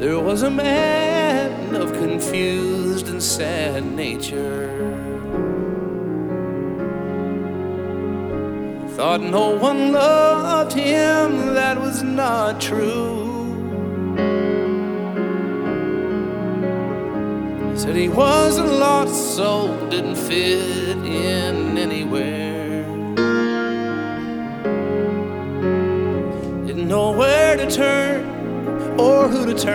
There was a man of confused and sad nature, thought no one loved him. That was not true. Said he was a lost soul, didn't fit in anywhere, didn't know where to turn or who to turn